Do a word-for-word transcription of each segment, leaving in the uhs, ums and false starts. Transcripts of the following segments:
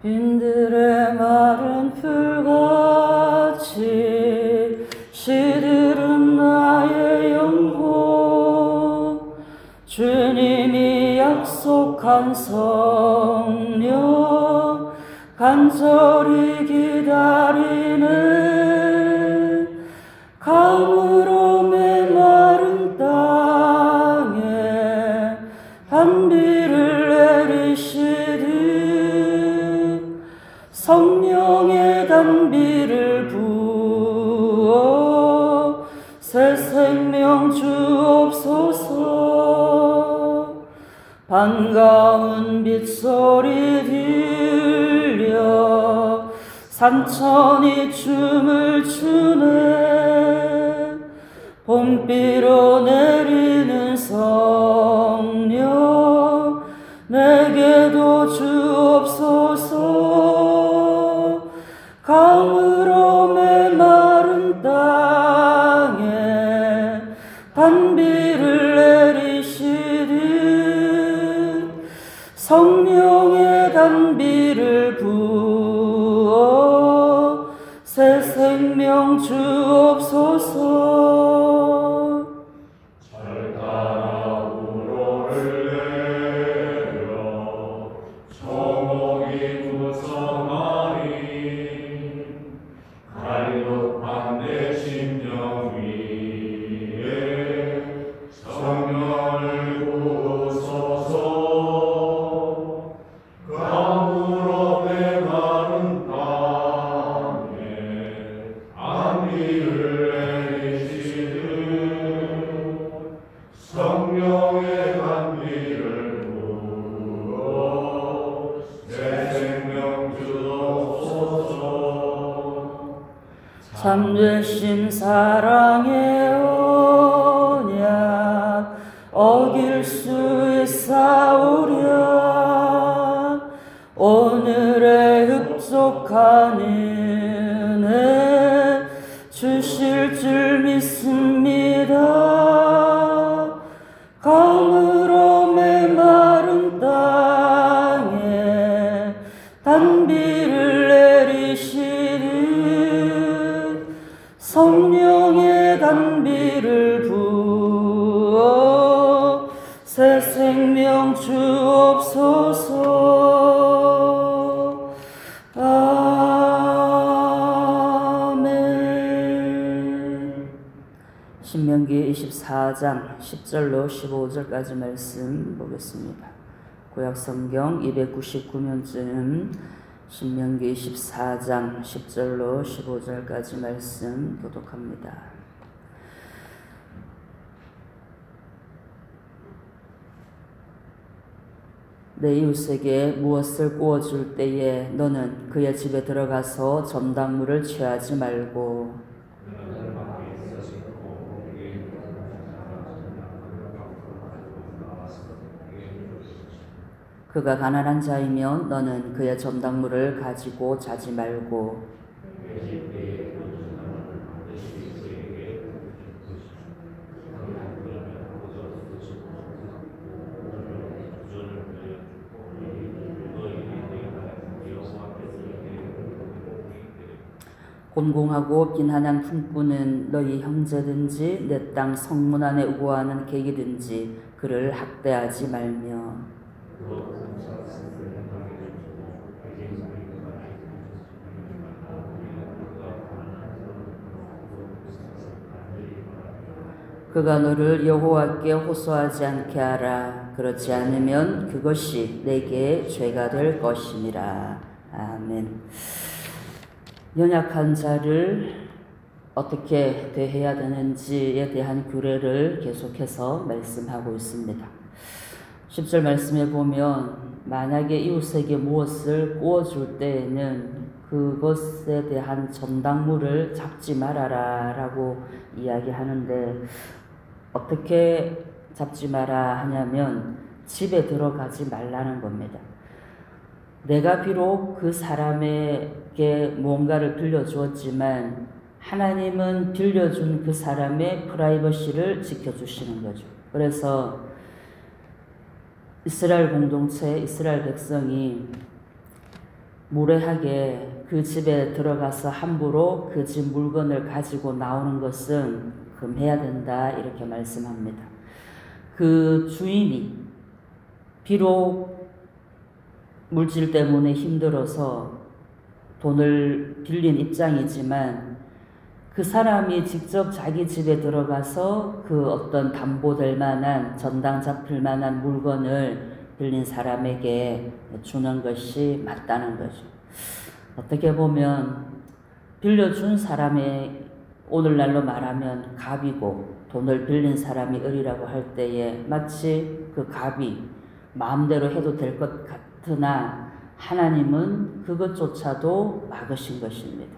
빈들의 마른 풀같이 시들은 나의 영혼, 주님이 약속한 성령 간절히 기다리네. 가물어 메마른 땅에 단비를 내리시듯 성령의 단비를 부어 새 생명 주옵소서. 반가운 빗소리 들려 산천이 춤을 추네. 봄비로 내리는 성령 내게도 주옵소서. 가물어 메마른 땅에 단비를 내리시듯 성령의 단비를 부어 새 생명 주옵소서. 참되신 사랑의 언약 어길 수 있사오랴. 오늘의 흡족한 은혜 주실 줄 믿습니다. 가물어 메마른 땅에 단비를 내리시듯 성령의 단비를 부어 새 생명 주옵소서. 아멘. 신명기 이십사 장 십 절로 십오 절까지 말씀 보겠습니다. 구약성경 이백구십구 면쯤 신명기 이십사 장 십 절로 십오 절까지 말씀 교독합니다. 내 이웃에게 무엇을 구워줄 때에 너는 그의 집에 들어가서 점당물을 취하지 말고 그가 가난한 자이면 너는 그의 점당물을 가지고 자지 말고 곤공하고 빈한한 품꾼은 너희 형제든지 내 땅 성문 안에 우거하는 객이든지 그를 학대하지 말며 그가 너를 여호와께 호소하지 않게 하라. 그렇지 않으면 그것이 내게 죄가 될 것이니라. 아멘. 연약한 자를 어떻게 대해야 되는지에 대한 규례를 계속해서 말씀하고 있습니다. 십 절 말씀에 보면 만약에 이웃에게 무엇을 구워줄 때에는 그것에 대한 전당물을 잡지 말아라 라고 이야기하는데 어떻게 잡지 마라 하냐면 집에 들어가지 말라는 겁니다. 내가 비록 그 사람에게 뭔가를 빌려주었지만 하나님은 빌려준 그 사람의 프라이버시를 지켜주시는 거죠. 그래서 이스라엘 공동체, 이스라엘 백성이 무례하게 그 집에 들어가서 함부로 그 집 물건을 가지고 나오는 것은 금해야 된다 이렇게 말씀합니다. 그 주인이 비록 물질 때문에 힘들어서 돈을 빌린 입장이지만 그 사람이 직접 자기 집에 들어가서 그 어떤 담보될 만한 전당 잡힐 만한 물건을 빌린 사람에게 주는 것이 맞다는 거죠. 어떻게 보면 빌려준 사람의 오늘날로 말하면 갑이고 돈을 빌린 사람이 을이라고 할 때에 마치 그 갑이 마음대로 해도 될 것 같으나 하나님은 그것조차도 막으신 것입니다.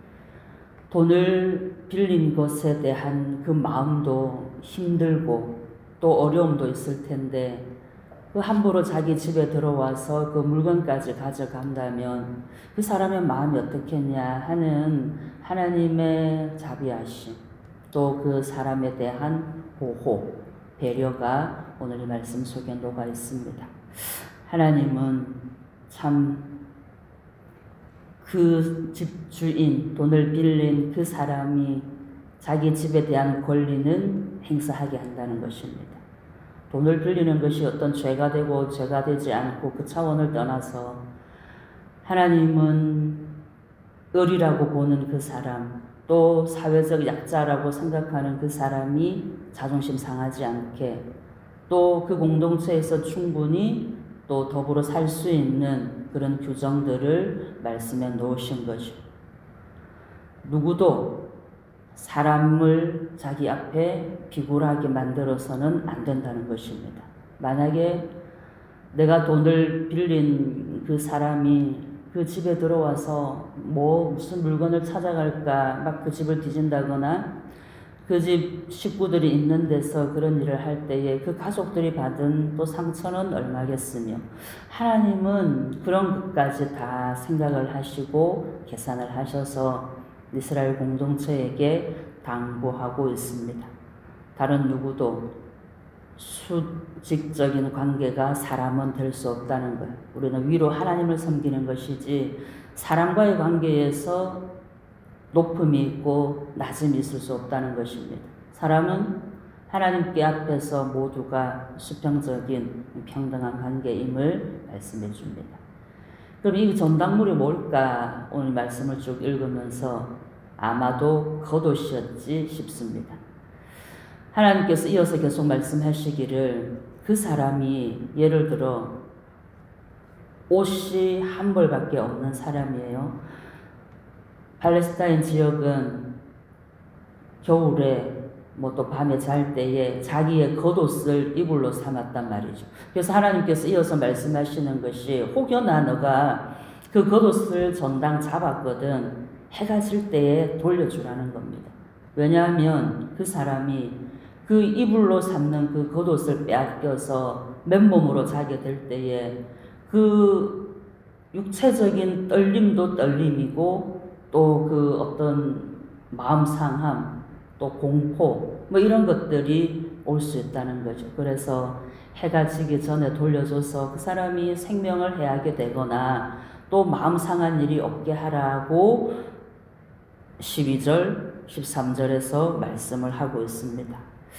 돈을 빌린 것에 대한 그 마음도 힘들고 또 어려움도 있을 텐데 그 함부로 자기 집에 들어와서 그 물건까지 가져간다면 그 사람의 마음이 어떻겠냐 하는 하나님의 자비하심, 또 그 사람에 대한 보호, 배려가 오늘 이 말씀 속에 녹아 있습니다. 하나님은 참 그 집주인, 돈을 빌린 그 사람이 자기 집에 대한 권리는 행사하게 한다는 것입니다. 돈을 빌리는 것이 어떤 죄가 되고 죄가 되지 않고 그 차원을 떠나서 하나님은 을이라고 보는 그 사람, 또 사회적 약자라고 생각하는 그 사람이 자존심 상하지 않게 또 그 공동체에서 충분히 또 더불어 살 수 있는 그런 규정들을 말씀에 놓으신 거죠. 누구도 사람을 자기 앞에 비굴하게 만들어서는 안 된다는 것입니다. 만약에 내가 돈을 빌린 그 사람이 그 집에 들어와서 뭐 무슨 물건을 찾아갈까 막 그 집을 뒤진다거나 그 집 식구들이 있는 데서 그런 일을 할 때에 그 가족들이 받은 또 상처는 얼마겠으며 하나님은 그런 것까지 다 생각을 하시고 계산을 하셔서 이스라엘 공동체에게 당부하고 있습니다. 다른 누구도 수직적인 관계가 사람은 될 수 없다는 것. 우리는 위로 하나님을 섬기는 것이지 사람과의 관계에서 높음이 있고 낮음이 있을 수 없다는 것입니다. 사람은 하나님께 앞에서 모두가 수평적인 평등한 관계임을 말씀해 줍니다. 그럼 이 전당물이 뭘까? 오늘 말씀을 쭉 읽으면서 아마도 겉옷이었지 싶습니다. 하나님께서 이어서 계속 말씀하시기를 그 사람이 예를 들어 옷이 한 벌밖에 없는 사람이에요. 팔레스타인 지역은 겨울에 뭐 또 밤에 잘 때에 자기의 겉옷을 이불로 삼았단 말이죠. 그래서 하나님께서 이어서 말씀하시는 것이 혹여나 너가 그 겉옷을 전당 잡았거든 해가 질 때에 돌려주라는 겁니다. 왜냐하면 그 사람이 그 이불로 삼는 그 겉옷을 빼앗겨서 맨몸으로 자게 될 때에 그 육체적인 떨림도 떨림이고 또 그 어떤 마음 상함, 또 공포, 뭐 이런 것들이 올 수 있다는 거죠. 그래서 해가 지기 전에 돌려줘서 그 사람이 생명을 해하게 되거나 또 마음 상한 일이 없게 하라고 십이 절, 십삼 절에서 말씀을 하고 있습니다.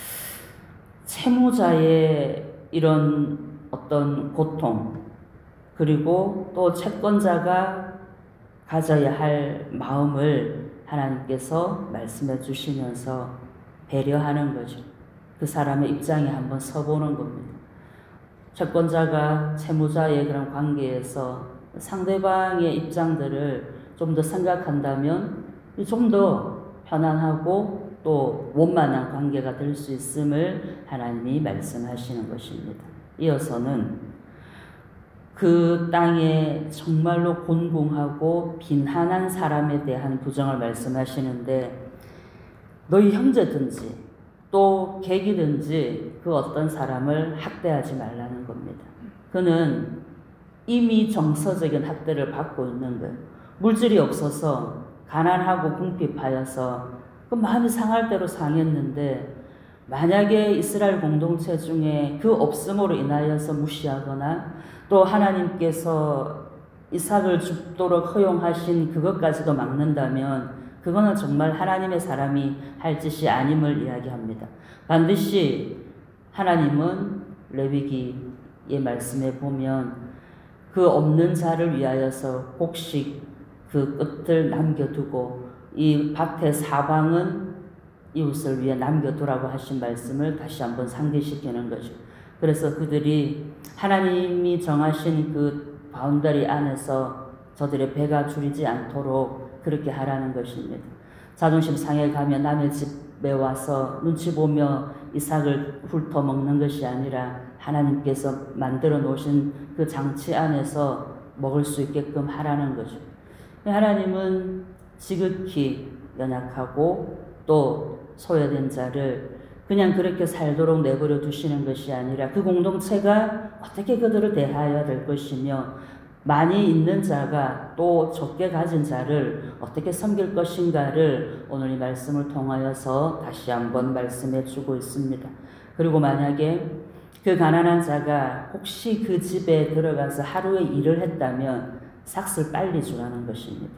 채무자의 이런 어떤 고통, 그리고 또 채권자가 가져야 할 마음을 하나님께서 말씀해 주시면서 배려하는 거죠. 그 사람의 입장에 한번 서보는 겁니다. 채권자가 채무자의 그런 관계에서 상대방의 입장들을 좀 더 생각한다면 좀 더 편안하고 또 원만한 관계가 될 수 있음을 하나님이 말씀하시는 것입니다. 이어서는 그 땅에 정말로 곤궁하고 빈한한 사람에 대한 부정을 말씀하시는데 너희 형제든지 또 객이든지 그 어떤 사람을 학대하지 말라는 겁니다. 그는 이미 정서적인 학대를 받고 있는 거예요. 물질이 없어서 가난하고 궁핍하여서 그 마음이 상할 대로 상했는데 만약에 이스라엘 공동체 중에 그 없음으로 인하여서 무시하거나 또 하나님께서 이삭을 죽도록 허용하신 그것까지도 막는다면 그거는 정말 하나님의 사람이 할 짓이 아님을 이야기합니다. 반드시 하나님은 레위기의 말씀에 보면 그 없는 자를 위하여서 곡식 그 끝을 남겨두고 이 밭의 사방은 이웃을 위해 남겨두라고 하신 말씀을 다시 한번 상기시키는 거죠. 그래서 그들이 하나님이 정하신 그 바운더리 안에서 저들의 배가 줄이지 않도록 그렇게 하라는 것입니다. 자존심 상해 가며 남의 집에 와서 눈치 보며 이삭을 훑어 먹는 것이 아니라 하나님께서 만들어 놓으신 그 장치 안에서 먹을 수 있게끔 하라는 거죠. 하나님은 지극히 연약하고 또 소외된 자를 그냥 그렇게 살도록 내버려 두시는 것이 아니라 그 공동체가 어떻게 그들을 대하여야 될 것이며 많이 있는 자가 또 적게 가진 자를 어떻게 섬길 것인가를 오늘 이 말씀을 통하여서 다시 한번 말씀해 주고 있습니다. 그리고 만약에 그 가난한 자가 혹시 그 집에 들어가서 하루에 일을 했다면 삭을 빨리 주라는 것입니다.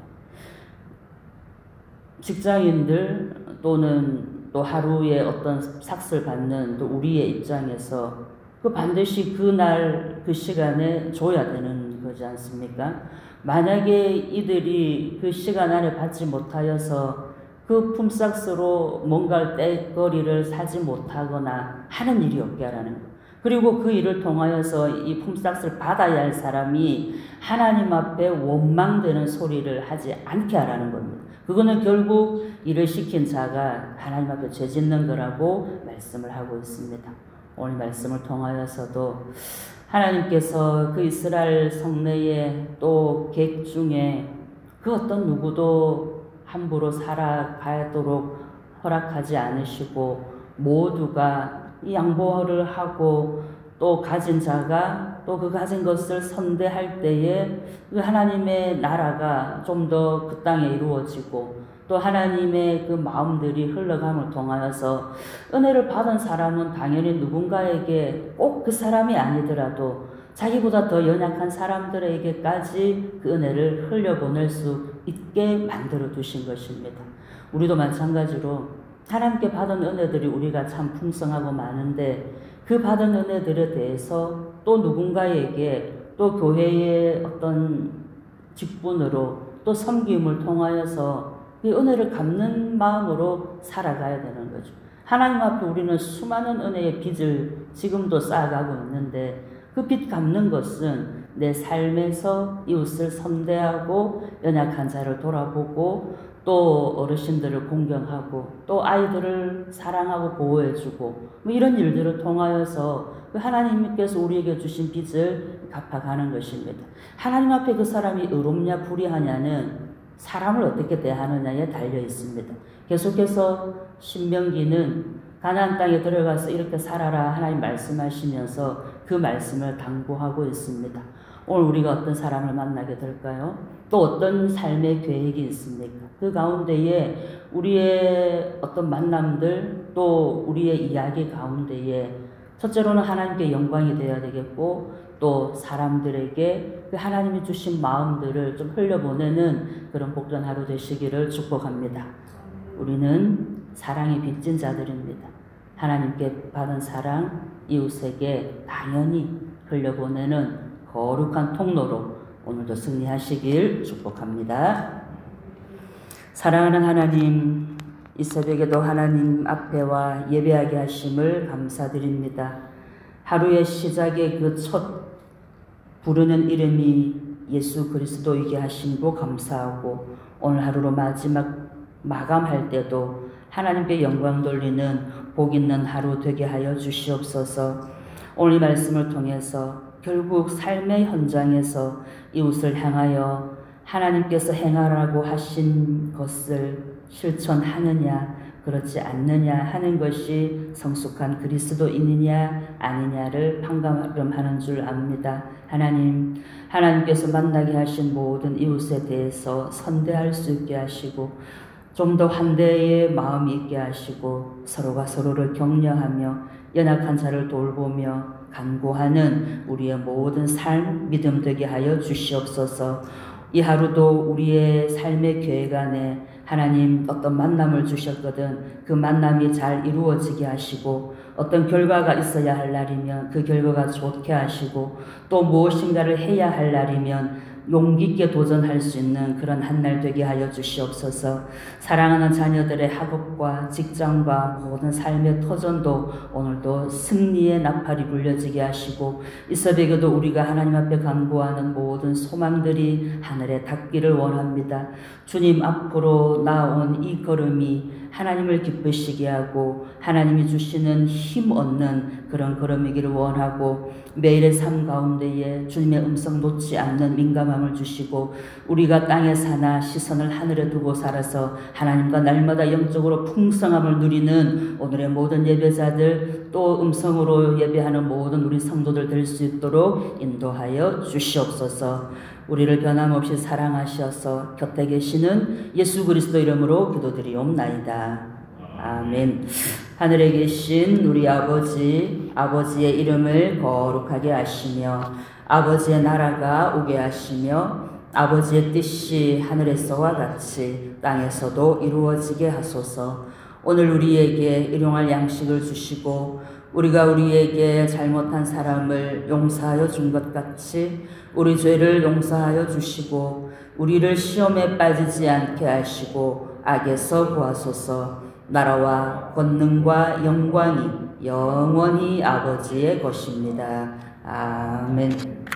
직장인들 또는 또 하루에 어떤 삭을 받는 또 우리의 입장에서 그 반드시 그날 그 시간에 줘야 되는 거지 않습니까? 만약에 이들이 그 시간 안에 받지 못하여서 그 품삯으로 뭔가 떼거리를 사지 못하거나 하는 일이 없게 하라는 것. 그리고 그 일을 통하여서 이 품삯을 받아야 할 사람이 하나님 앞에 원망되는 소리를 하지 않게 하라는 겁니다. 그거는 결국 일을 시킨 자가 하나님 앞에 죄 짓는 거라고 말씀을 하고 있습니다. 오늘 말씀을 통하여서도 하나님께서 그 이스라엘 성내에 또 객 중에 그 어떤 누구도 함부로 살아가도록 허락하지 않으시고 모두가 양보를 하고 또 가진 자가 또 그 가진 것을 선대할 때에 그 하나님의 나라가 좀 더 그 땅에 이루어지고 또 하나님의 그 마음들이 흘러감을 통하여서 은혜를 받은 사람은 당연히 누군가에게 꼭 그 사람이 아니더라도 자기보다 더 연약한 사람들에게까지 그 은혜를 흘려보낼 수 있게 만들어 두신 것입니다. 우리도 마찬가지로 하나님께 받은 은혜들이 우리가 참 풍성하고 많은데 그 받은 은혜들에 대해서 또 누군가에게 또 교회의 어떤 직분으로 또 섬김을 통하여서 그 은혜를 갚는 마음으로 살아가야 되는 거죠. 하나님 앞에 우리는 수많은 은혜의 빚을 지금도 쌓아가고 있는데 그 빚 갚는 것은 내 삶에서 이웃을 선대하고 연약한 자를 돌아보고 또 어르신들을 공경하고 또 아이들을 사랑하고 보호해주고 뭐 이런 일들을 통하여서 그 하나님께서 우리에게 주신 빚을 갚아가는 것입니다. 하나님 앞에 그 사람이 의롭냐 불의하냐는 사람을 어떻게 대하느냐에 달려 있습니다. 계속해서 신명기는 가나안 땅에 들어가서 이렇게 살아라 하나님 말씀하시면서 그 말씀을 당부하고 있습니다. 오늘 우리가 어떤 사람을 만나게 될까요? 또 어떤 삶의 계획이 있습니까? 그 가운데에 우리의 어떤 만남들 또 우리의 이야기 가운데에 첫째로는 하나님께 영광이 되어야 되겠고 또 사람들에게 그 하나님이 주신 마음들을 좀 흘려보내는 그런 복된 하루 되시기를 축복합니다. 우리는 사랑이 빚진 자들입니다. 하나님께 받은 사랑 이웃에게 당연히 흘려보내는 거룩한 통로로 오늘도 승리하시길 축복합니다. 사랑하는 하나님, 이 새벽에도 하나님 앞에와 예배하게 하심을 감사드립니다. 하루의 시작의 그 첫 부르는 이름이 예수 그리스도이게 하심도 감사하고 오늘 하루로 마지막 마감할 때도 하나님께 영광 돌리는 복 있는 하루 되게 하여 주시옵소서. 오늘 이 말씀을 통해서 결국 삶의 현장에서 이웃을 향하여 하나님께서 행하라고 하신 것을 실천하느냐 그렇지 않느냐 하는 것이 성숙한 그리스도인이냐 아니냐를 판가름하는 줄 압니다. 하나님, 하나님께서 만나게 하신 모든 이웃에 대해서 선대할 수 있게 하시고 좀 더 환대의 마음이 있게 하시고 서로가 서로를 격려하며 연약한 자를 돌보며 간구하는 우리의 모든 삶 믿음 되게 하여 주시옵소서. 이 하루도 우리의 삶의 계획 안에 하나님 어떤 만남을 주셨거든 그 만남이 잘 이루어지게 하시고, 어떤 결과가 있어야 할 날이면 그 결과가 좋게 하시고, 또 무엇인가를 해야 할 날이면 용기 있게 도전할 수 있는 그런 한 날 되게 하여 주시옵소서. 사랑하는 자녀들의 학업과 직장과 모든 삶의 터전도 오늘도 승리의 나팔이 불려지게 하시고, 이 새벽에도 우리가 하나님 앞에 간구하는 모든 소망들이 하늘에 닿기를 원합니다. 주님 앞으로 나온 이 걸음이 하나님을 기쁘시게 하고 하나님이 주시는 힘 얻는 그런 걸음이기를 원하고, 매일의 삶 가운데에 주님의 음성 놓지 않는 민감함을 주시고, 우리가 땅에 사나 시선을 하늘에 두고 살아서 하나님과 날마다 영적으로 풍성함을 누리는 오늘의 모든 예배자들, 또 음성으로 예배하는 모든 우리 성도들 될 수 있도록 인도하여 주시옵소서. 우리를 변함없이 사랑하셔서 곁에 계시는 예수 그리스도 이름으로 기도드리옵나이다. 아멘. 하늘에 계신 우리 아버지, 아버지의 이름을 거룩하게 하시며 아버지의 나라가 오게 하시며 아버지의 뜻이 하늘에서와 같이 땅에서도 이루어지게 하소서. 오늘 우리에게 일용할 양식을 주시고 우리가 우리에게 잘못한 사람을 용서하여 준 것 같이 우리 죄를 용서하여 주시고 우리를 시험에 빠지지 않게 하시고 악에서 구하소서. 나라와 권능과 영광이 영원히 아버지의 것입니다. 아멘.